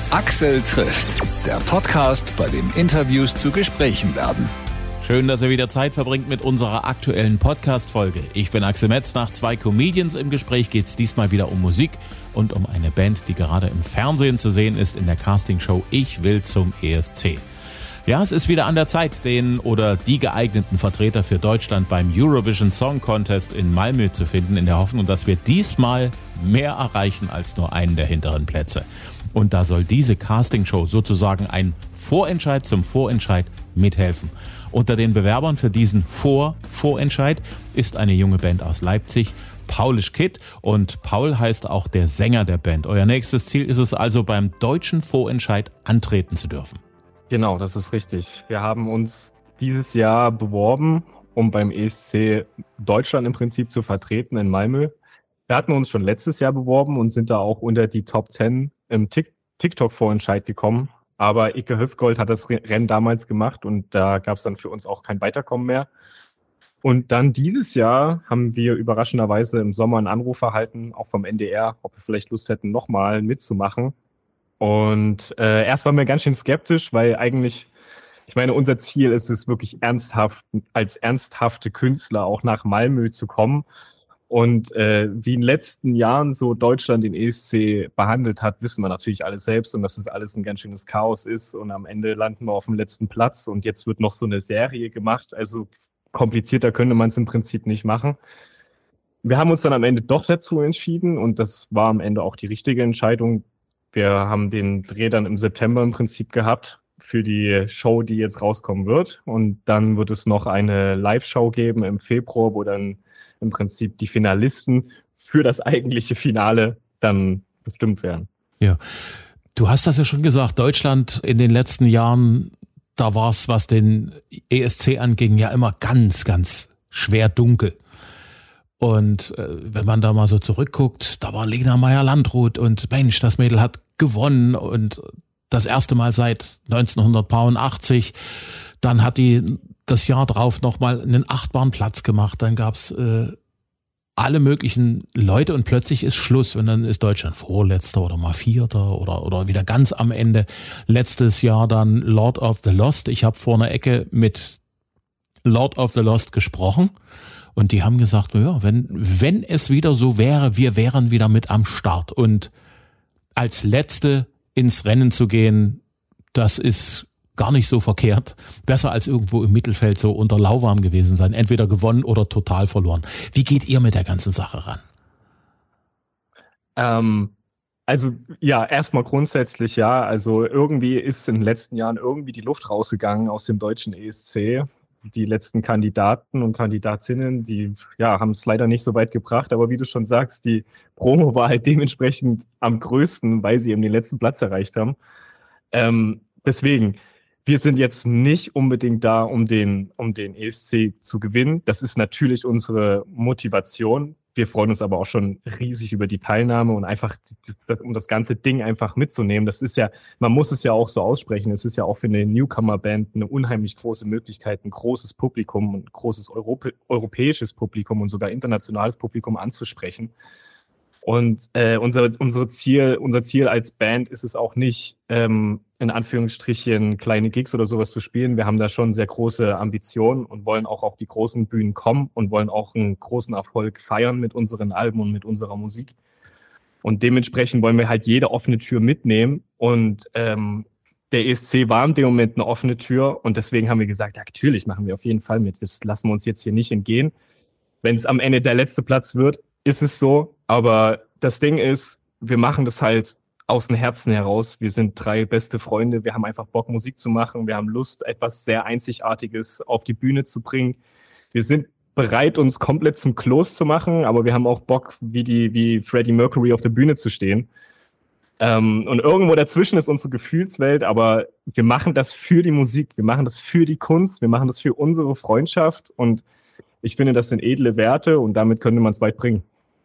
Axel trifft, der Podcast, bei dem Interviews zu Gesprächen werden. Schön, dass ihr wieder Zeit verbringt mit unserer aktuellen Podcast-Folge. Ich bin Axel Metz. Nach 2 Comedians im Gespräch geht es diesmal wieder um Musik und um eine Band, die gerade im Fernsehen zu sehen ist in der Castingshow Ich will zum ESC. Ja, es ist wieder an der Zeit, den oder die geeigneten Vertreter für Deutschland beim Eurovision Song Contest in Malmö zu finden, in der Hoffnung, dass wir diesmal mehr erreichen als nur einen der hinteren Plätze. Und da soll diese Castingshow sozusagen ein Vorentscheid zum Vorentscheid mithelfen. Unter den Bewerbern für diesen Vorentscheid ist eine junge Band aus Leipzig, Paulish Kid, und Paul heißt auch der Sänger der Band. Euer nächstes Ziel ist es also, beim deutschen Vorentscheid antreten zu dürfen. Genau, das ist richtig. Wir haben uns dieses Jahr beworben, um beim ESC Deutschland im Prinzip zu vertreten in Malmö. Wir hatten uns schon letztes Jahr beworben und sind da auch unter die Top 10 im TikTok-Vorentscheid gekommen. Aber Ike Höfgold hat das Rennen damals gemacht und da gab es dann für uns auch kein Weiterkommen mehr. Und dann dieses Jahr haben wir überraschenderweise im Sommer einen Anruf erhalten, auch vom NDR, ob wir vielleicht Lust hätten, nochmal mitzumachen. Und erst waren wir ganz schön skeptisch, weil eigentlich, ich meine, unser Ziel ist es wirklich ernsthaft, als ernsthafte Künstler auch nach Malmö zu kommen. Und wie in den letzten Jahren so Deutschland den ESC behandelt hat, wissen wir natürlich alles selbst und dass das alles ein ganz schönes Chaos ist. Und am Ende landen wir auf dem letzten Platz und jetzt wird noch so eine Serie gemacht. Also komplizierter könnte man es im Prinzip nicht machen. Wir haben uns dann am Ende doch dazu entschieden und das war am Ende auch die richtige Entscheidung. Wir haben den Dreh dann im September im Prinzip gehabt für die Show, die jetzt rauskommen wird. Und dann wird es noch eine Live-Show geben im Februar, wo dann im Prinzip die Finalisten für das eigentliche Finale dann bestimmt werden. Ja, du hast das ja schon gesagt, Deutschland in den letzten Jahren, da war es, was den ESC anging, ja immer ganz, ganz schwer dunkel. Und wenn man da mal so zurückguckt, da war Lena Meyer-Landrut und Mensch, das Mädel hat gewonnen und das erste Mal seit 1980. Dann hat die das Jahr drauf nochmal einen 8. Platz gemacht. Dann gab's alle möglichen Leute und plötzlich ist Schluss. Und dann ist Deutschland Vorletzter oder mal Vierter oder wieder ganz am Ende. Letztes Jahr dann Lord of the Lost. Ich habe vor einer Ecke mit Lord of the Lost gesprochen. Und die haben gesagt, ja, wenn es wieder so wäre, wir wären wieder mit am Start. Und als Letzte ins Rennen zu gehen, das ist gar nicht so verkehrt. Besser als irgendwo im Mittelfeld so unter lauwarm gewesen sein. Entweder gewonnen oder total verloren. Wie geht ihr mit der ganzen Sache ran? Also ja, erstmal grundsätzlich ja. Also irgendwie ist in den letzten Jahren irgendwie die Luft rausgegangen aus dem deutschen ESC. Die letzten Kandidaten und Kandidatinnen, die haben es leider nicht so weit gebracht. Aber wie du schon sagst, die Promo war halt dementsprechend am größten, weil sie eben den letzten Platz erreicht haben. Deswegen, wir sind jetzt nicht unbedingt da, um den ESC zu gewinnen. Das ist natürlich unsere Motivation. Wir freuen uns aber auch schon riesig über die Teilnahme und einfach, um das ganze Ding einfach mitzunehmen. Das ist ja, man muss es ja auch so aussprechen. Es ist ja auch für eine Newcomer-Band eine unheimlich große Möglichkeit, ein großes Publikum, ein großes europäisches Publikum und sogar internationales Publikum anzusprechen. Und unser Ziel als Band ist es auch nicht, in Anführungsstrichen kleine Gigs oder sowas zu spielen. Wir haben da schon sehr große Ambitionen und wollen auch auf die großen Bühnen kommen und wollen auch einen großen Erfolg feiern mit unseren Alben und mit unserer Musik. Und dementsprechend wollen wir halt jede offene Tür mitnehmen. Und der ESC war in dem Moment eine offene Tür und deswegen haben wir gesagt, ja, natürlich machen wir auf jeden Fall mit. Das lassen wir uns jetzt hier nicht entgehen. Wenn es am Ende der letzte Platz wird, ist es so. Aber das Ding ist, wir machen das halt aus dem Herzen heraus. Wir sind 3 beste Freunde. Wir haben einfach Bock, Musik zu machen. Wir haben Lust, etwas sehr Einzigartiges auf die Bühne zu bringen. Wir sind bereit, uns komplett zum Kloß zu machen, aber wir haben auch Bock, wie Freddie Mercury auf der Bühne zu stehen. Und irgendwo dazwischen ist unsere Gefühlswelt, aber wir machen das für die Musik, wir machen das für die Kunst, wir machen das für unsere Freundschaft und ich finde, das sind edle Werte und damit könnte man es weit bringen.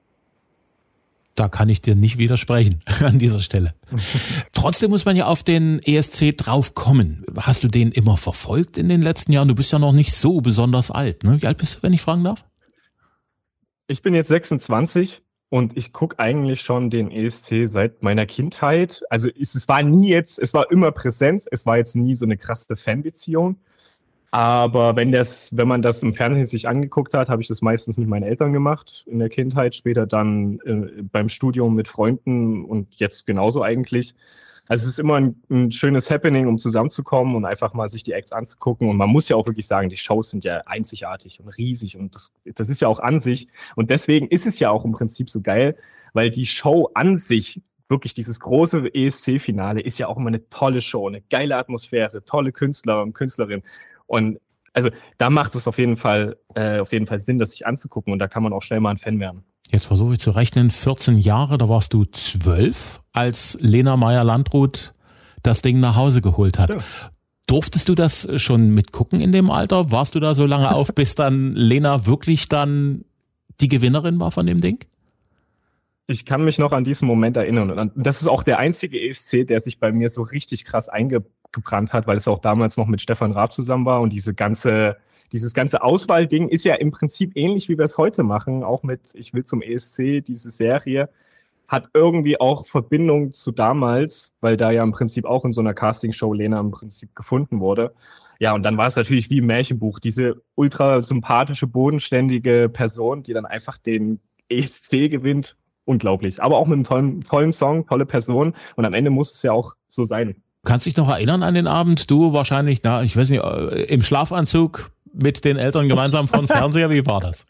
Da kann ich dir nicht widersprechen an dieser Stelle. Trotzdem muss man ja auf den ESC drauf kommen. Hast du den immer verfolgt in den letzten Jahren? Du bist ja noch nicht so besonders alt, ne? Wie alt bist du, wenn ich fragen darf? Ich bin jetzt 26 Und ich gucke eigentlich schon den ESC seit meiner Kindheit. Also es war immer Präsenz, es war jetzt nie so eine krasse Fanbeziehung. Aber wenn man das im Fernsehen sich angeguckt hat, habe ich das meistens mit meinen Eltern gemacht in der Kindheit, später dann beim Studium mit Freunden und jetzt genauso eigentlich. Also es ist immer ein schönes Happening, um zusammenzukommen und einfach mal sich die Acts anzugucken. Und man muss ja auch wirklich sagen, die Shows sind ja einzigartig und riesig und das ist ja auch an sich. Und deswegen ist es ja auch im Prinzip so geil, weil die Show an sich, wirklich dieses große ESC-Finale, ist ja auch immer eine tolle Show, eine geile Atmosphäre, tolle Künstler und Künstlerinnen. Und also da macht es auf jeden Fall Sinn, das sich anzugucken und da kann man auch schnell mal ein Fan werden. Jetzt versuche ich zu rechnen, 14 Jahre, da warst du 12, als Lena Meyer-Landrut das Ding nach Hause geholt hat. Ja. Durftest du das schon mitgucken in dem Alter? Warst du da so lange auf, bis dann Lena wirklich dann die Gewinnerin war von dem Ding? Ich kann mich noch an diesen Moment erinnern. Und das ist auch der einzige ESC, der sich bei mir so richtig krass eingebrannt hat, weil es auch damals noch mit Stefan Raab zusammen war. Und dieses ganze Auswahlding ist ja im Prinzip ähnlich, wie wir es heute machen. Auch mit Ich will zum ESC, diese Serie hat irgendwie auch Verbindung zu damals, weil da ja im Prinzip auch in so einer Castingshow Lena im Prinzip gefunden wurde. Ja, und dann war es natürlich wie im Märchenbuch, diese ultra sympathische, bodenständige Person, die dann einfach den ESC gewinnt. Unglaublich. Aber auch mit einem tollen Song, tolle Person. Und am Ende muss es ja auch so sein. Kannst dich noch erinnern an den Abend? Du wahrscheinlich, ich weiß nicht, im Schlafanzug mit den Eltern gemeinsam vor dem Fernseher. Wie war das?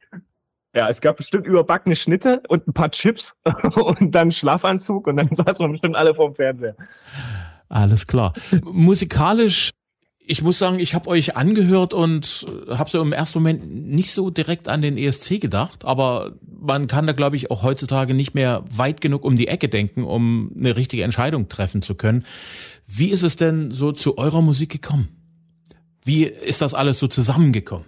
Ja, es gab bestimmt überbackene Schnitte und ein paar Chips und dann Schlafanzug und dann saßen wir bestimmt alle vor dem Fernseher. Alles klar. Musikalisch, ich muss sagen, ich habe euch angehört und habe so im ersten Moment nicht so direkt an den ESC gedacht, aber man kann da, glaube ich, auch heutzutage nicht mehr weit genug um die Ecke denken, um eine richtige Entscheidung treffen zu können. Wie ist es denn so zu eurer Musik gekommen? Wie ist das alles so zusammengekommen?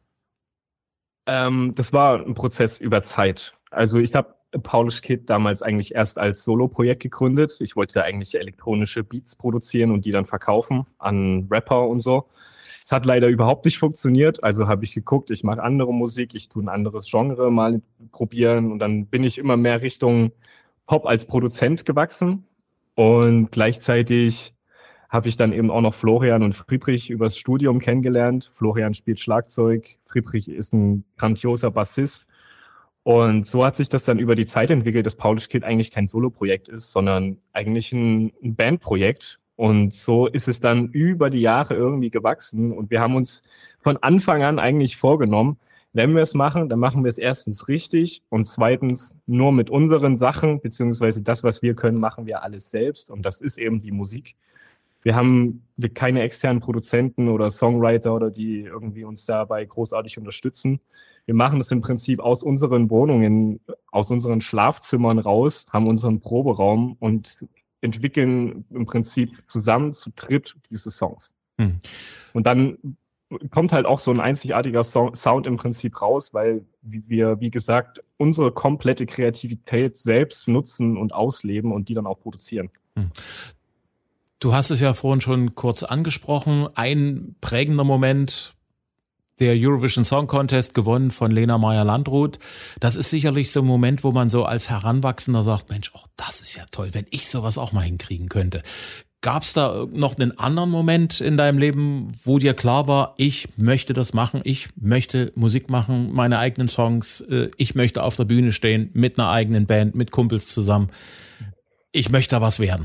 Das war ein Prozess über Zeit. Also ich habe Polish Kid damals eigentlich erst als Solo-Projekt gegründet. Ich wollte eigentlich elektronische Beats produzieren und die dann verkaufen an Rapper und so. Es hat leider überhaupt nicht funktioniert. Also habe ich geguckt, ich mache andere Musik, ich tue ein anderes Genre mal probieren und dann bin ich immer mehr Richtung Pop als Produzent gewachsen. Und gleichzeitig habe ich dann eben auch noch Florian und Friedrich übers Studium kennengelernt. Florian spielt Schlagzeug, Friedrich ist ein grandioser Bassist. Und so hat sich das dann über die Zeit entwickelt, dass Polish Kid eigentlich kein Solo-Projekt ist, sondern eigentlich ein Bandprojekt. Und so ist es dann über die Jahre irgendwie gewachsen. Und wir haben uns von Anfang an eigentlich vorgenommen, wenn wir es machen, dann machen wir es erstens richtig und zweitens nur mit unseren Sachen, beziehungsweise das, was wir können, machen wir alles selbst. Und das ist eben die Musik. Wir haben keine externen Produzenten oder Songwriter oder die irgendwie uns dabei großartig unterstützen. Wir machen das im Prinzip aus unseren Wohnungen, aus unseren Schlafzimmern raus, haben unseren Proberaum und entwickeln im Prinzip zusammen zu dritt diese Songs. Und dann kommt halt auch so ein einzigartiger Sound im Prinzip raus, weil wir, wie gesagt, unsere komplette Kreativität selbst nutzen und ausleben und die dann auch produzieren. Du hast es ja vorhin schon kurz angesprochen. Ein prägender Moment, der Eurovision Song Contest gewonnen von Lena Meyer-Landrut. Das ist sicherlich so ein Moment, wo man so als Heranwachsender sagt, Mensch, das ist ja toll, wenn ich sowas auch mal hinkriegen könnte. Gab es da noch einen anderen Moment in deinem Leben, wo dir klar war, ich möchte das machen, ich möchte Musik machen, meine eigenen Songs, ich möchte auf der Bühne stehen mit einer eigenen Band, mit Kumpels zusammen. Ich möchte da was werden.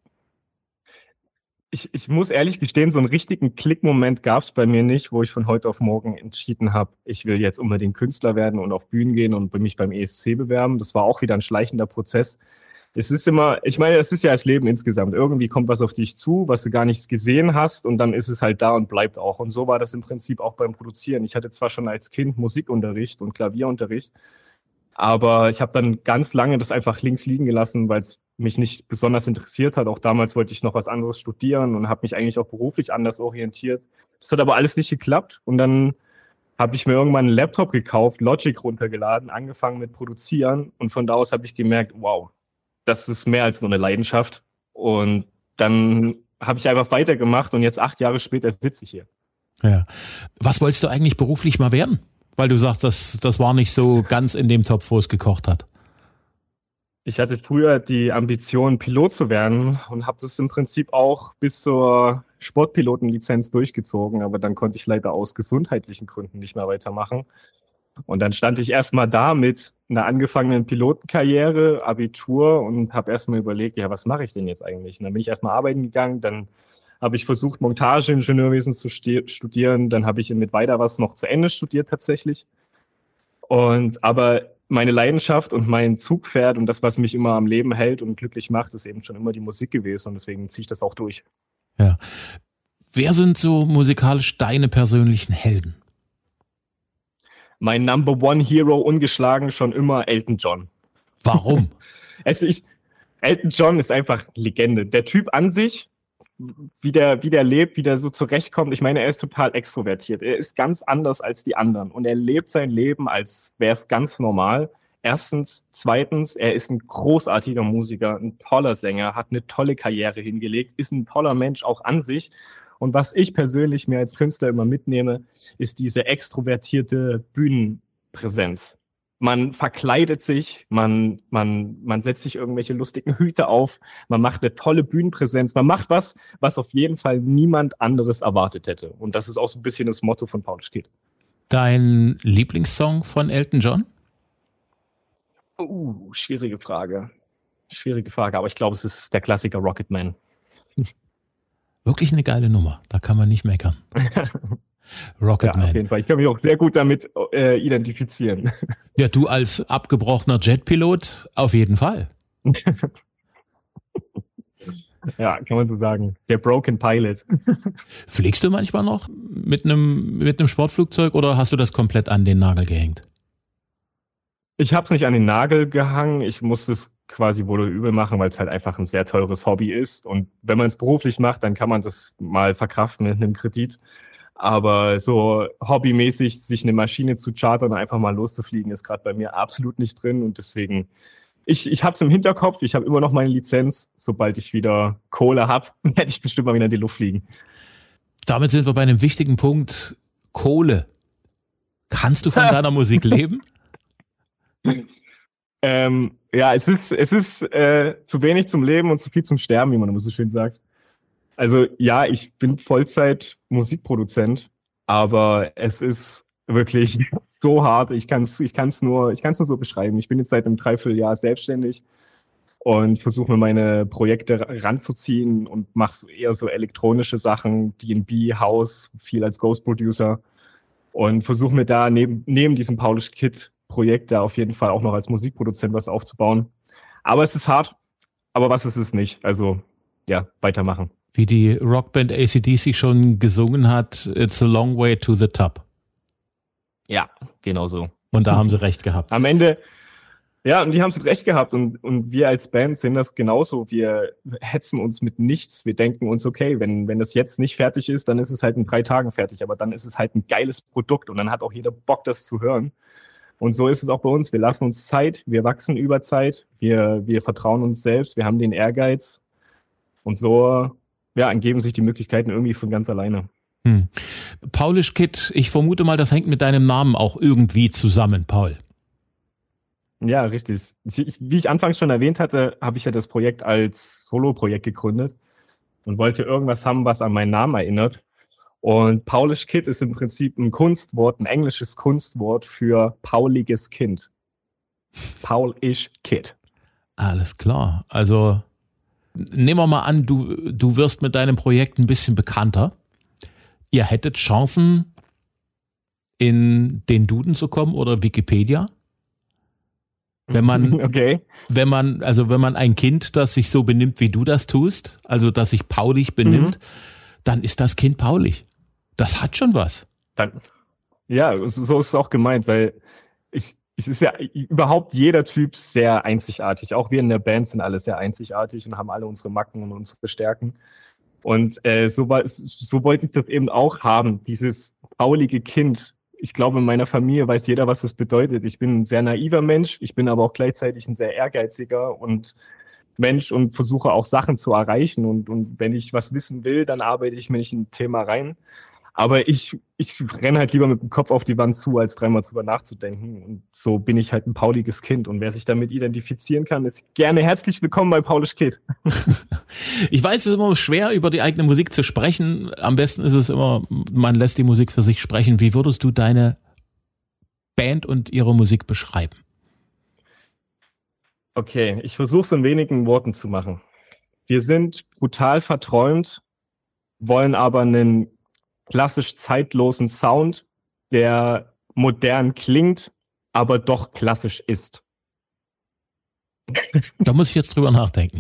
Ich muss ehrlich gestehen, so einen richtigen Klickmoment gab es bei mir nicht, wo ich von heute auf morgen entschieden habe, ich will jetzt unbedingt Künstler werden und auf Bühnen gehen und mich beim ESC bewerben. Das war auch wieder ein schleichender Prozess. Es ist immer, ich meine, es ist ja das Leben insgesamt. Irgendwie kommt was auf dich zu, was du gar nicht gesehen hast und dann ist es halt da und bleibt auch. Und so war das im Prinzip auch beim Produzieren. Ich hatte zwar schon als Kind Musikunterricht und Klavierunterricht, aber ich habe dann ganz lange das einfach links liegen gelassen, weil es mich nicht besonders interessiert hat. Auch damals wollte ich noch was anderes studieren und habe mich eigentlich auch beruflich anders orientiert. Das hat aber alles nicht geklappt. Und dann habe ich mir irgendwann einen Laptop gekauft, Logic runtergeladen, angefangen mit Produzieren. Und von da aus habe ich gemerkt, wow, das ist mehr als nur eine Leidenschaft. Und dann habe ich einfach weitergemacht und jetzt 8 Jahre später sitze ich hier. Ja. Was wolltest du eigentlich beruflich mal werden? Weil du sagst, das war nicht so ganz in dem Topf, wo es gekocht hat. Ich hatte früher die Ambition, Pilot zu werden und habe das im Prinzip auch bis zur Sportpilotenlizenz durchgezogen, aber dann konnte ich leider aus gesundheitlichen Gründen nicht mehr weitermachen. Und dann stand ich erstmal da mit einer angefangenen Pilotenkarriere, Abitur und habe erstmal überlegt, ja, was mache ich denn jetzt eigentlich? Und dann bin ich erstmal arbeiten gegangen, dann habe ich versucht, Montageingenieurwesen zu studieren, dann habe ich mit weiter was noch zu Ende studiert tatsächlich. Aber meine Leidenschaft und mein Zugpferd und das, was mich immer am Leben hält und glücklich macht, ist eben schon immer die Musik gewesen und deswegen ziehe ich das auch durch. Ja. Wer sind so musikalisch deine persönlichen Helden? Mein Number One Hero ungeschlagen schon immer Elton John. Warum? Elton John ist einfach Legende. Der Typ an sich, wie der lebt, wie der so zurechtkommt. Ich meine, er ist total extrovertiert. Er ist ganz anders als die anderen und er lebt sein Leben, als wäre es ganz normal. Erstens. Zweitens, er ist ein großartiger Musiker, ein toller Sänger, hat eine tolle Karriere hingelegt, ist ein toller Mensch auch an sich. Und was ich persönlich mir als Künstler immer mitnehme, ist diese extrovertierte Bühnenpräsenz. Man verkleidet sich, man setzt sich irgendwelche lustigen Hüte auf, man macht eine tolle Bühnenpräsenz, man macht was auf jeden Fall niemand anderes erwartet hätte. Und das ist auch so ein bisschen das Motto von Paulish Kid. Dein Lieblingssong von Elton John? Schwierige Frage. Aber ich glaube, es ist der Klassiker Rocketman. Wirklich eine geile Nummer, da kann man nicht meckern. Rocketman. Ja, auf jeden Fall. Ich kann mich auch sehr gut damit identifizieren. Ja, du als abgebrochener Jetpilot auf jeden Fall. Ja, kann man so sagen. Der Broken Pilot. Fliegst du manchmal noch mit einem Sportflugzeug oder hast du das komplett an den Nagel gehängt? Ich habe es nicht an den Nagel gehangen. Ich muss es quasi wohl oder übel machen, weil es halt einfach ein sehr teures Hobby ist. Und wenn man es beruflich macht, dann kann man das mal verkraften mit einem Kredit. Aber so hobbymäßig sich eine Maschine zu chartern und einfach mal loszufliegen, ist gerade bei mir absolut nicht drin. Und deswegen, ich habe es im Hinterkopf, ich habe immer noch meine Lizenz. Sobald ich wieder Kohle habe, werde ich bestimmt mal wieder in die Luft fliegen. Damit sind wir bei einem wichtigen Punkt. Kohle. Kannst du von deiner Musik leben? Ja, es ist zu wenig zum Leben und zu viel zum Sterben, wie man immer so schön sagt. Also ja, ich bin Vollzeit Musikproduzent, aber es ist wirklich so hart. Ich kann's nur so beschreiben. Ich bin jetzt seit einem Dreivierteljahr selbstständig und versuche mir meine Projekte ranzuziehen und mache eher so elektronische Sachen, D&B, House, viel als Ghost Producer und versuche mir da neben diesem Paulish Kid Projekt da auf jeden Fall auch noch als Musikproduzent was aufzubauen. Aber es ist hart, aber was ist es nicht? Also ja, weitermachen. Wie die Rockband AC/DC schon gesungen hat, it's a long way to the top. Ja, genau so. Und da haben sie recht gehabt. Am Ende, ja, und die haben es recht gehabt. Und wir als Band sehen das genauso. Wir hetzen uns mit nichts. Wir denken uns, okay, wenn das jetzt nicht fertig ist, dann ist es halt in 3 Tagen fertig. Aber dann ist es halt ein geiles Produkt und dann hat auch jeder Bock, das zu hören. Und so ist es auch bei uns. Wir lassen uns Zeit, wir wachsen über Zeit, wir vertrauen uns selbst, wir haben den Ehrgeiz. Und so ergeben sich die Möglichkeiten irgendwie von ganz alleine. Paulish Kid, ich vermute mal, das hängt mit deinem Namen auch irgendwie zusammen, Paul. Ja, richtig. Wie ich anfangs schon erwähnt hatte, habe ich ja das Projekt als Solo-Projekt gegründet und wollte irgendwas haben, was an meinen Namen erinnert. Und Paulish Kid ist im Prinzip ein Kunstwort, ein englisches Kunstwort für pauliges Kind. Paulish Kid. Alles klar. Also nehmen wir mal an, du wirst mit deinem Projekt ein bisschen bekannter. Ihr hättet Chancen, in den Duden zu kommen oder Wikipedia? Wenn man ein Kind, das sich so benimmt, wie du das tust, also das sich paulig benimmt, dann ist das Kind paulig. Das hat schon was. Ja, so ist es auch gemeint, weil es ist ja überhaupt jeder Typ sehr einzigartig. Auch wir in der Band sind alle sehr einzigartig und haben alle unsere Macken und unsere Stärken. Und so wollte ich das eben auch haben, dieses paulige Kind. Ich glaube, in meiner Familie weiß jeder, was das bedeutet. Ich bin ein sehr naiver Mensch, ich bin aber auch gleichzeitig ein sehr ehrgeiziger und Mensch und versuche auch Sachen zu erreichen. Und wenn ich was wissen will, dann arbeite ich mich in ein Thema rein. Aber ich renne halt lieber mit dem Kopf auf die Wand zu, als dreimal drüber nachzudenken. Und so bin ich halt ein pauliges Kind. Und wer sich damit identifizieren kann, ist gerne herzlich willkommen bei Paulisch Kid. Ich weiß, es ist immer schwer, über die eigene Musik zu sprechen. Am besten ist es immer, man lässt die Musik für sich sprechen. Wie würdest du deine Band und ihre Musik beschreiben? Okay, ich versuche es in wenigen Worten zu machen. Wir sind brutal verträumt, wollen aber einen klassisch zeitlosen Sound, der modern klingt, aber doch klassisch ist. Da muss ich jetzt drüber nachdenken.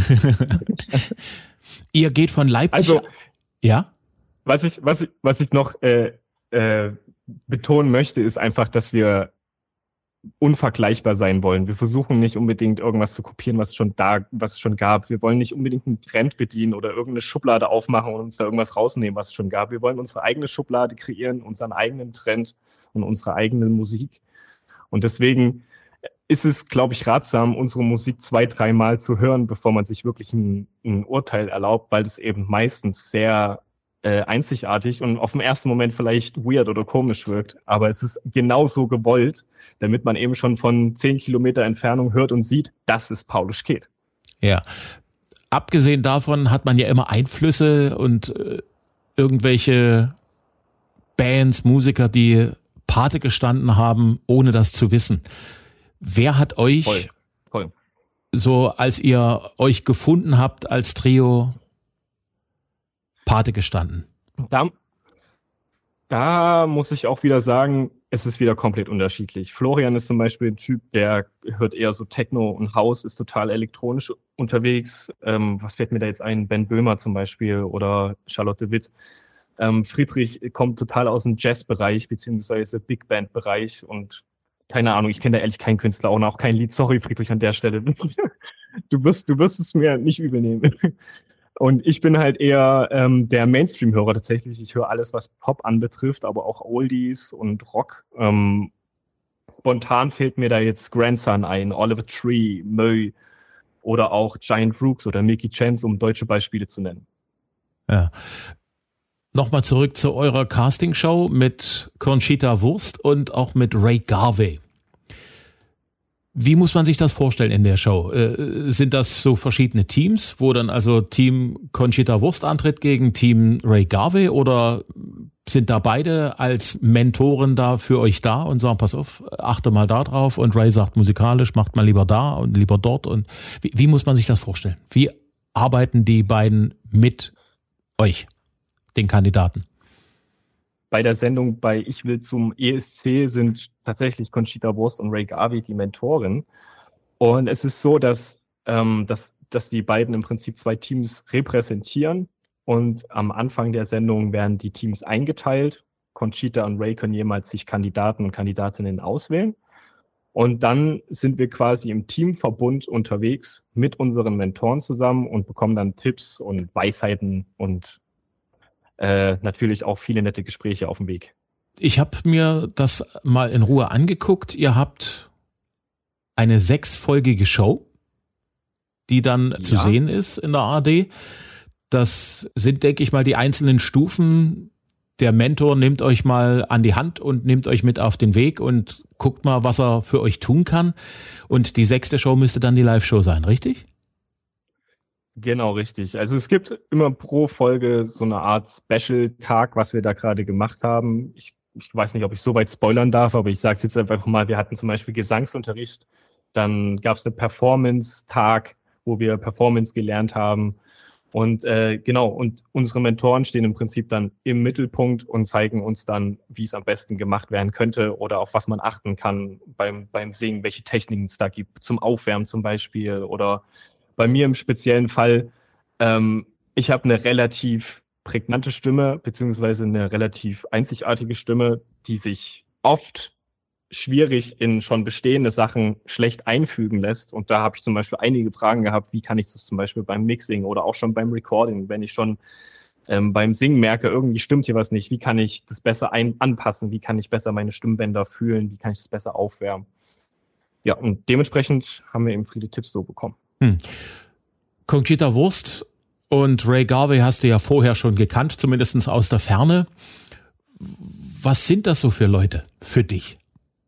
Ihr geht von Leipzig. Also, ja? Was ich noch betonen möchte, ist einfach, dass wir unvergleichbar sein wollen. Wir versuchen nicht unbedingt irgendwas zu kopieren, was es schon gab. Wir wollen nicht unbedingt einen Trend bedienen oder irgendeine Schublade aufmachen und uns da irgendwas rausnehmen, was es schon gab. Wir wollen unsere eigene Schublade kreieren, unseren eigenen Trend und unsere eigene Musik. Und deswegen ist es, glaube ich, ratsam, unsere Musik 2-3 Mal zu hören, bevor man sich wirklich ein Urteil erlaubt, weil es eben meistens sehr einzigartig und auf den ersten Moment vielleicht weird oder komisch wirkt. Aber es ist genauso gewollt, damit man eben schon von 10 Kilometer Entfernung hört und sieht, das ist Paulisch Kid. Ja. Abgesehen davon hat man ja immer Einflüsse und irgendwelche Bands, Musiker, die Pate gestanden haben, ohne das zu wissen. Wer hat euch, Voll. so als ihr euch gefunden habt als Trio, Pate gestanden? Da muss ich auch wieder sagen, es ist wieder komplett unterschiedlich. Florian ist zum Beispiel ein Typ, der hört eher so Techno und House, ist total elektronisch unterwegs. Was fällt mir da jetzt ein? Ben Böhmer zum Beispiel oder Charlotte Witt. Friedrich kommt total aus dem Jazz-Bereich beziehungsweise Big Band-Bereich und keine Ahnung, ich kenne da ehrlich keinen Künstler und auch kein Lied. Sorry, Friedrich, an der Stelle. Du wirst es mir nicht übel nehmen. Und ich bin halt eher der Mainstream-Hörer tatsächlich. Ich höre alles, was Pop anbetrifft, aber auch Oldies und Rock. Spontan fällt mir da jetzt Grandson ein, Oliver Tree, Möy oder auch Giant Rooks oder Mickey Chance, um deutsche Beispiele zu nennen. Ja. Nochmal zurück zu eurer Castingshow mit Conchita Wurst und auch mit Ray Garvey. Wie muss man sich das vorstellen in der Show? Sind das so verschiedene Teams, wo dann also Team Conchita Wurst antritt gegen Team Ray Garvey oder sind da beide als Mentoren da für euch da und sagen, pass auf, achte mal da drauf und Ray sagt musikalisch, macht mal lieber da und lieber dort und wie muss man sich das vorstellen? Wie arbeiten die beiden mit euch, den Kandidaten? Bei der Sendung bei Ich will zum ESC sind tatsächlich Conchita Wurst und Ray Garvey die Mentoren. Und es ist so, dass die beiden im Prinzip 2 Teams repräsentieren. Und am Anfang der Sendung werden die Teams eingeteilt. Conchita und Ray können jemals sich Kandidaten und Kandidatinnen auswählen. Und dann sind wir quasi im Teamverbund unterwegs mit unseren Mentoren zusammen und bekommen dann Tipps und Weisheiten und natürlich auch viele nette Gespräche auf dem Weg. Ich habe mir das mal in Ruhe angeguckt. Ihr habt eine 6-folgige Show, die dann zu sehen ist in der ARD. Das sind, denke ich mal, die einzelnen Stufen. Der Mentor nimmt euch mal an die Hand und nimmt euch mit auf den Weg und guckt mal, was er für euch tun kann. Und die 6. Show müsste dann die Live-Show sein, richtig? Genau, richtig. Also es gibt immer pro Folge so eine Art Special-Tag, was wir da gerade gemacht haben. Ich weiß nicht, ob ich so weit spoilern darf, aber ich sage es jetzt einfach mal, wir hatten zum Beispiel Gesangsunterricht, dann gab es einen Performance-Tag, wo wir Performance gelernt haben. Und genau, und unsere Mentoren stehen im Prinzip dann im Mittelpunkt und zeigen uns dann, wie es am besten gemacht werden könnte oder auf was man achten kann beim Singen, welche Techniken es da gibt, zum Aufwärmen zum Beispiel oder bei mir im speziellen Fall, ich habe eine relativ prägnante Stimme, beziehungsweise eine relativ einzigartige Stimme, die sich oft schwierig in schon bestehende Sachen schlecht einfügen lässt. Und da habe ich zum Beispiel einige Fragen gehabt, wie kann ich das zum Beispiel beim Mixing oder auch schon beim Recording, wenn ich schon beim Singen merke, irgendwie stimmt hier was nicht, wie kann ich das besser anpassen, wie kann ich besser meine Stimmbänder fühlen, wie kann ich das besser aufwärmen. Ja, und dementsprechend haben wir eben viele Tipps so bekommen. Conchita Wurst und Ray Garvey hast du ja vorher schon gekannt, zumindest aus der Ferne. Was sind das so für Leute für dich?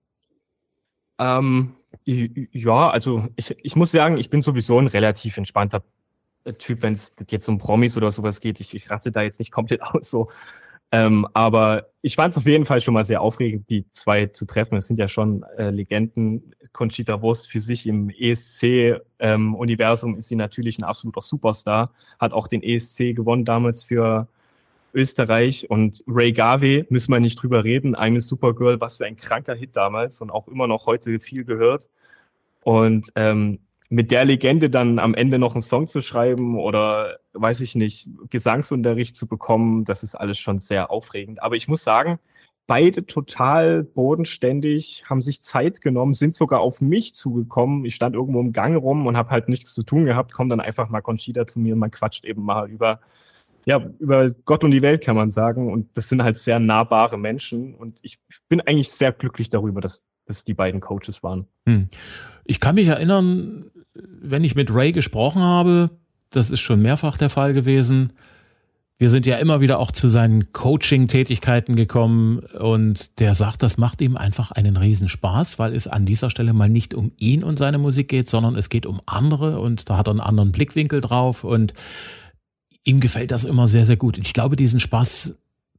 Ja, also ich muss sagen, ich bin sowieso ein relativ entspannter Typ, wenn es jetzt um Promis oder sowas geht. Ich raste da jetzt nicht komplett aus so. Aber ich fand es auf jeden Fall schon mal sehr aufregend, die zwei zu treffen. Es sind ja schon Legenden. Conchita Wurst für sich im ESC-Universum ist sie natürlich ein absoluter Superstar. Hat auch den ESC gewonnen damals für Österreich. Und Ray Garvey, müssen wir nicht drüber reden. I'm a Supergirl, was für ein kranker Hit damals und auch immer noch heute viel gehört. Und mit der Legende dann am Ende noch einen Song zu schreiben oder, weiß ich nicht, Gesangsunterricht zu bekommen, das ist alles schon sehr aufregend. Aber ich muss sagen, beide total bodenständig, haben sich Zeit genommen, sind sogar auf mich zugekommen. Ich stand irgendwo im Gang rum und habe halt nichts zu tun gehabt, kommt dann einfach mal Conchita zu mir und man quatscht eben mal über Gott und die Welt, kann man sagen. Und das sind halt sehr nahbare Menschen. Und ich bin eigentlich sehr glücklich darüber, dass die beiden Coaches waren. Ich kann mich erinnern, wenn ich mit Ray gesprochen habe, das ist schon mehrfach der Fall gewesen. Wir sind ja immer wieder auch zu seinen Coaching-Tätigkeiten gekommen und der sagt, das macht ihm einfach einen Riesenspaß, weil es an dieser Stelle mal nicht um ihn und seine Musik geht, sondern es geht um andere und da hat er einen anderen Blickwinkel drauf und ihm gefällt das immer sehr, sehr gut. Und ich glaube, dieser Spaß,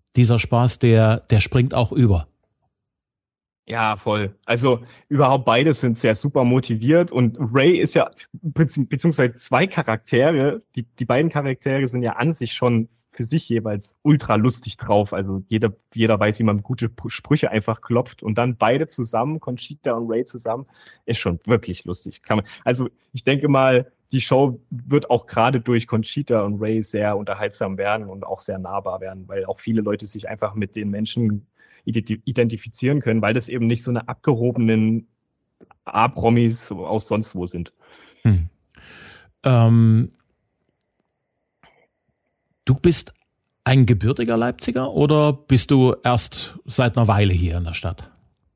der springt auch über. Ja, voll. Also überhaupt beide sind sehr super motiviert und Ray ist ja, beziehungsweise zwei Charaktere, die beiden Charaktere sind ja an sich schon für sich jeweils ultra lustig drauf. Also jeder weiß, wie man gute Sprüche einfach klopft und dann beide zusammen, Conchita und Ray zusammen, ist schon wirklich lustig. Also ich denke mal, die Show wird auch gerade durch Conchita und Ray sehr unterhaltsam werden und auch sehr nahbar werden, weil auch viele Leute sich einfach mit den Menschen identifizieren können, weil das eben nicht so eine abgehobenen A-Promis aus sonst wo sind. Du bist ein gebürtiger Leipziger oder bist du erst seit einer Weile hier in der Stadt?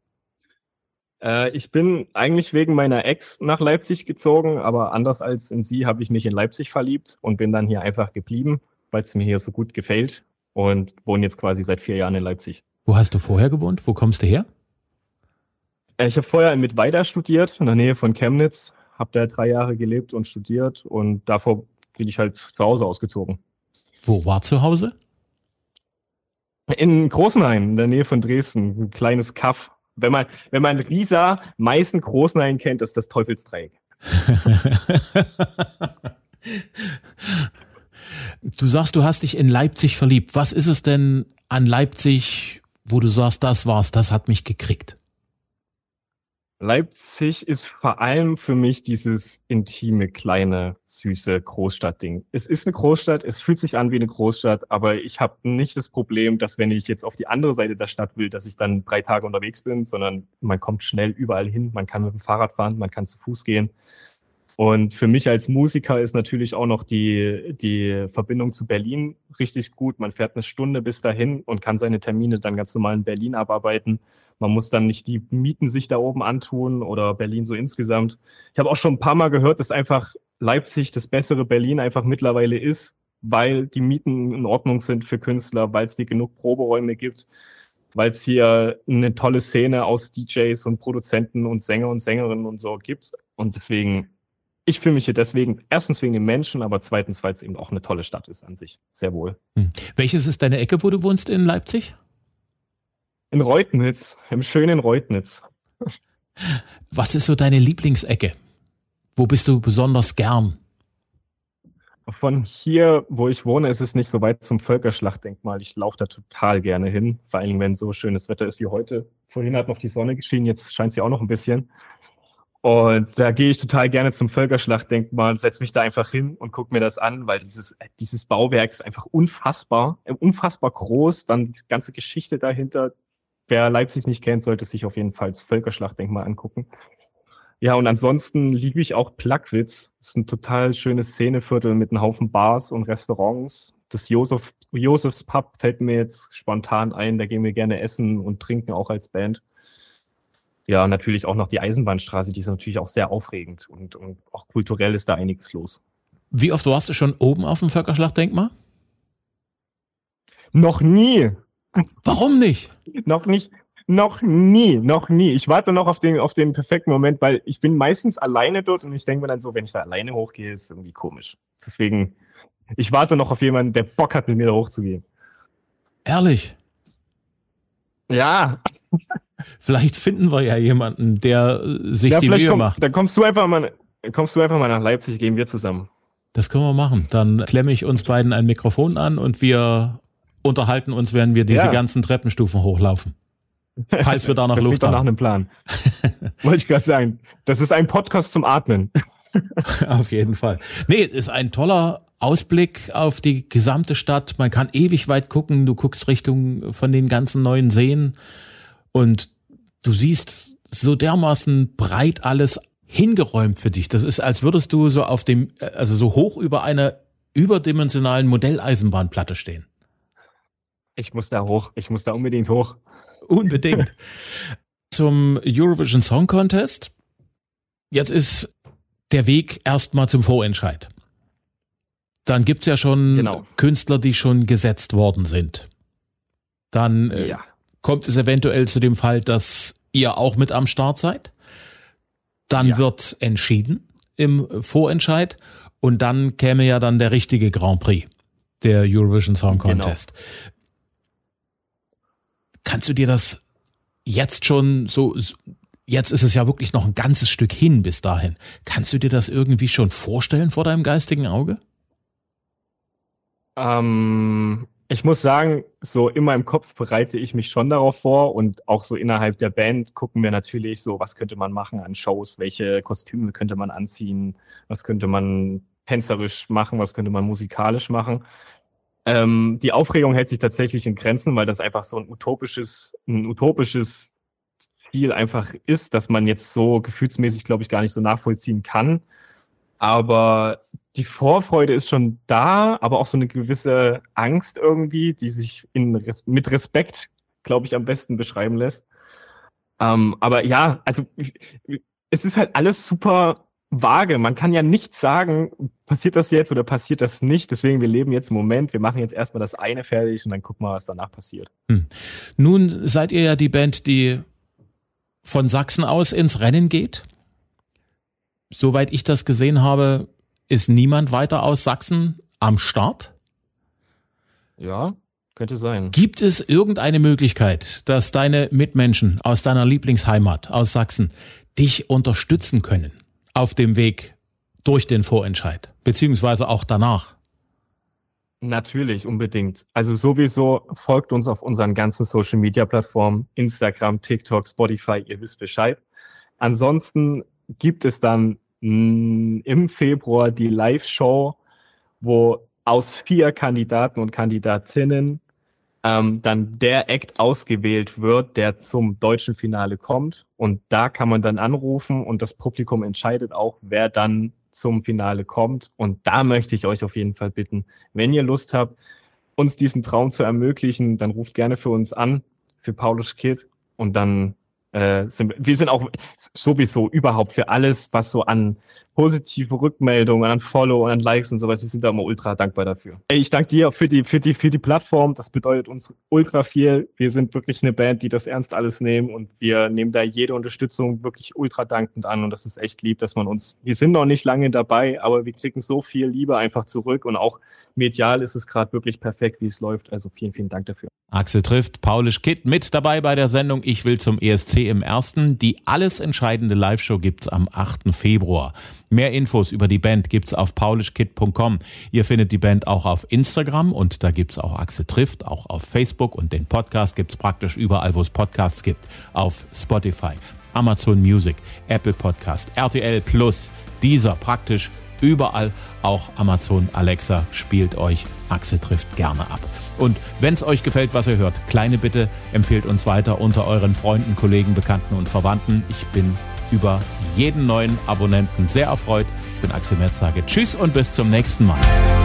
Ich bin eigentlich wegen meiner Ex nach Leipzig gezogen, aber anders als in sie habe ich mich in Leipzig verliebt und bin dann hier einfach geblieben, weil es mir hier so gut gefällt und wohne jetzt quasi seit 4 Jahren in Leipzig. Wo hast du vorher gewohnt? Wo kommst du her? Ich habe vorher in Mittweida studiert, in der Nähe von Chemnitz. Habe da 3 Jahre gelebt und studiert und davor bin ich halt zu Hause ausgezogen. Wo war zu Hause? In Großenhain, in der Nähe von Dresden. Ein kleines Kaff. Wenn man Riesa, Meißen, Großenhain kennt, ist das Teufelsdreieck. Du sagst, du hast dich in Leipzig verliebt. Was ist es denn an Leipzig, wo du sagst, das hat mich gekriegt? Leipzig ist vor allem für mich dieses intime, kleine, süße Großstadtding. Es ist eine Großstadt, es fühlt sich an wie eine Großstadt, aber ich habe nicht das Problem, dass wenn ich jetzt auf die andere Seite der Stadt will, dass ich dann 3 Tage unterwegs bin, sondern man kommt schnell überall hin, man kann mit dem Fahrrad fahren, man kann zu Fuß gehen. Und für mich als Musiker ist natürlich auch noch die Verbindung zu Berlin richtig gut. Man fährt 1 Stunde bis dahin und kann seine Termine dann ganz normal in Berlin abarbeiten. Man muss dann nicht die Mieten sich da oben antun oder Berlin so insgesamt. Ich habe auch schon ein paar Mal gehört, dass einfach Leipzig das bessere Berlin einfach mittlerweile ist, weil die Mieten in Ordnung sind für Künstler, weil es hier genug Proberäume gibt, weil es hier eine tolle Szene aus DJs und Produzenten und Sänger und Sängerinnen und so gibt. Und deswegen... Ich fühle mich hier deswegen, erstens wegen den Menschen, aber zweitens, weil es eben auch eine tolle Stadt ist an sich. Sehr wohl. Welches ist deine Ecke, wo du wohnst in Leipzig? In Reutnitz, im schönen Reutnitz. Was ist so deine Lieblingsecke? Wo bist du besonders gern? Von hier, wo ich wohne, ist es nicht so weit zum Völkerschlachtdenkmal. Ich laufe da total gerne hin, vor allem wenn so schönes Wetter ist wie heute. Vorhin hat noch die Sonne geschienen, jetzt scheint sie auch noch ein bisschen. Und da gehe ich total gerne zum Völkerschlachtdenkmal, setze mich da einfach hin und gucke mir das an, weil dieses Bauwerk ist einfach unfassbar groß. Dann die ganze Geschichte dahinter. Wer Leipzig nicht kennt, sollte sich auf jeden Fall das Völkerschlachtdenkmal angucken. Ja, und ansonsten liebe ich auch Plagwitz. Das ist ein total schönes Szeneviertel mit einem Haufen Bars und Restaurants. Das Josefs Pub fällt mir jetzt spontan ein. Da gehen wir gerne essen und trinken auch als Band. Ja, natürlich auch noch die Eisenbahnstraße, die ist natürlich auch sehr aufregend und auch kulturell ist da einiges los. Wie oft warst du schon oben auf dem Völkerschlachtdenkmal? Noch nie. Warum nicht? Noch nie. Ich warte noch auf den perfekten Moment, weil ich bin meistens alleine dort und ich denke mir dann so, wenn ich da alleine hochgehe, ist irgendwie komisch. Deswegen, ich warte noch auf jemanden, der Bock hat, mit mir da hochzugehen. Ehrlich? Ja. Vielleicht finden wir ja jemanden, der sich die Mühe macht. Dann kommst du einfach mal nach Leipzig, gehen wir zusammen. Das können wir machen. Dann klemme ich uns beiden ein Mikrofon an und wir unterhalten uns, während wir diese ganzen Treppenstufen hochlaufen. Falls wir da noch Luft haben. Das klingt doch nach einem Plan. Wollte ich gerade sagen. Das ist ein Podcast zum Atmen. Auf jeden Fall. Nee, ist ein toller Ausblick auf die gesamte Stadt. Man kann ewig weit gucken. Du guckst Richtung von den ganzen neuen Seen und du siehst so dermaßen breit alles hingeräumt für dich. Das ist, als würdest du so so hoch über einer überdimensionalen Modelleisenbahnplatte stehen. Ich muss da hoch. Ich muss da unbedingt hoch. Unbedingt. Zum Eurovision Song Contest. Jetzt ist der Weg erstmal zum Vorentscheid. Dann gibt's ja schon Künstler, die schon gesetzt worden sind. Dann kommt es eventuell zu dem Fall, dass ihr auch mit am Start seid. Dann wird entschieden im Vorentscheid und dann käme ja dann der richtige Grand Prix, der Eurovision Song Contest. Genau. Kannst du dir das jetzt schon jetzt ist es ja wirklich noch ein ganzes Stück hin bis dahin. Kannst du dir das irgendwie schon vorstellen vor deinem geistigen Auge? Ich muss sagen, so in meinem Kopf bereite ich mich schon darauf vor und auch so innerhalb der Band gucken wir natürlich so, was könnte man machen an Shows, welche Kostüme könnte man anziehen, was könnte man tänzerisch machen, was könnte man musikalisch machen. Die Aufregung hält sich tatsächlich in Grenzen, weil das einfach so ein utopisches Ziel einfach ist, dass man jetzt so gefühlsmäßig, glaube ich, gar nicht so nachvollziehen kann. Aber die Vorfreude ist schon da, aber auch so eine gewisse Angst irgendwie, die sich mit Respekt, glaube ich, am besten beschreiben lässt. Aber ja, also es ist halt alles super vage. Man kann ja nicht sagen, passiert das jetzt oder passiert das nicht. Deswegen, wir leben jetzt im Moment. Wir machen jetzt erstmal das eine fertig und dann gucken wir, was danach passiert. Nun seid ihr ja die Band, die von Sachsen aus ins Rennen geht. Soweit ich das gesehen habe, ist niemand weiter aus Sachsen am Start. Ja, könnte sein. Gibt es irgendeine Möglichkeit, dass deine Mitmenschen aus deiner Lieblingsheimat, aus Sachsen, dich unterstützen können auf dem Weg durch den Vorentscheid, beziehungsweise auch danach? Natürlich, unbedingt. Also sowieso folgt uns auf unseren ganzen Social-Media-Plattformen, Instagram, TikTok, Spotify, ihr wisst Bescheid. Ansonsten gibt es dann im Februar die Live-Show, wo aus 4 Kandidaten und Kandidatinnen dann der Act ausgewählt wird, der zum deutschen Finale kommt. Und da kann man dann anrufen und das Publikum entscheidet auch, wer dann zum Finale kommt. Und da möchte ich euch auf jeden Fall bitten, wenn ihr Lust habt, uns diesen Traum zu ermöglichen, dann ruft gerne für uns an, für Polish Kid. Und dann wir sind auch sowieso überhaupt für alles, was so an positive Rückmeldungen, an Follow, an Likes und sowas, wir sind da immer ultra dankbar dafür. Ich danke dir für die Plattform, das bedeutet uns ultra viel. Wir sind wirklich eine Band, die das ernst alles nehmen und wir nehmen da jede Unterstützung wirklich ultra dankend an und das ist echt lieb, dass wir sind noch nicht lange dabei, aber wir kriegen so viel Liebe einfach zurück und auch medial ist es gerade wirklich perfekt, wie es läuft, also vielen, vielen Dank dafür. Axel trifft Polish Kid mit dabei bei der Sendung Ich will zum ESC im Ersten. Die alles entscheidende Live-Show gibt's am 8. Februar. Mehr Infos über die Band gibt's auf polishkid.com. Ihr findet die Band auch auf Instagram und da gibt's auch Axel trifft, auch auf Facebook und den Podcast gibt's praktisch überall, wo es Podcasts gibt. Auf Spotify, Amazon Music, Apple Podcast, RTL Plus, Deezer, praktisch überall. Auch Amazon Alexa spielt euch Axel trifft gerne ab. Und wenn es euch gefällt, was ihr hört, kleine Bitte, empfehlt uns weiter unter euren Freunden, Kollegen, Bekannten und Verwandten. Ich bin über jeden neuen Abonnenten sehr erfreut. Ich bin Axel Metz, sage Tschüss und bis zum nächsten Mal.